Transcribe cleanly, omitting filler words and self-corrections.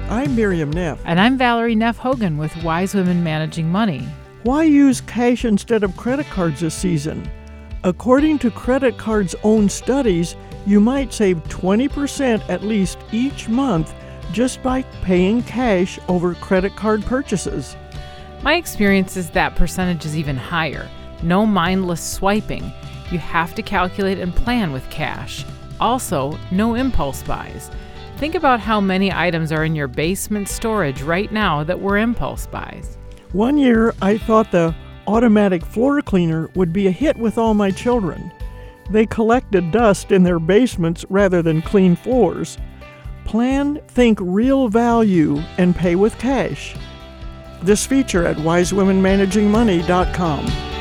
I'm Miriam Neff. And I'm Valerie Neff Hogan with Wise Women Managing Money. Why use cash instead of credit cards this season? According to credit cards' own studies, you might save 20% at least each month just by paying cash over credit card purchases. My experience is that percentage is even higher. No mindless swiping. You have to calculate and plan with cash. Also, no impulse buys. Think about how many items are in your basement storage right now that were impulse buys. One year, I thought the automatic floor cleaner would be a hit with all my children. They collected dust in their basements rather than clean floors. Plan, think real value, and pay with cash. This feature at wisewomenmanagingmoney.com.